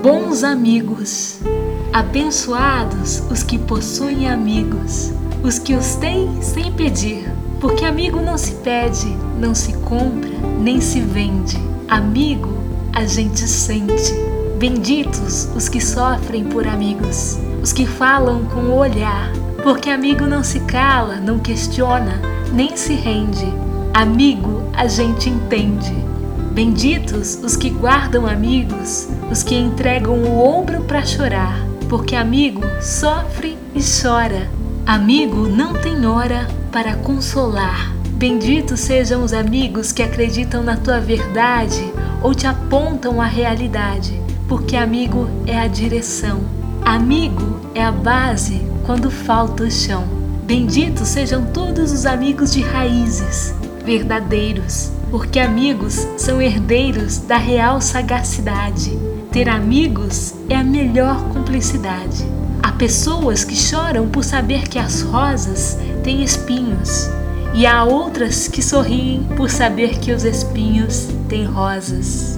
bons amigos. Abençoados os que possuem amigos, os que os têm sem pedir, porque amigo não se pede, não se compra, nem se vende. Amigo a gente sente. Benditos os que sofrem por amigos, os que falam com o olhar, porque amigo não se cala, não questiona, nem se rende. Amigo a gente entende. Benditos os que guardam amigos, os que entregam o ombro para chorar, porque amigo sofre e chora. Amigo não tem hora para consolar. Benditos sejam os amigos que acreditam na tua verdade ou te apontam a realidade, porque amigo é a direção. Amigo é a base quando falta o chão. Benditos sejam todos os amigos de raízes, verdadeiros, porque amigos são herdeiros da real sagacidade. Ter amigos é a melhor cumplicidade. Há pessoas que choram por saber que as rosas têm espinhos, e há outras que sorriem por saber que os espinhos têm rosas.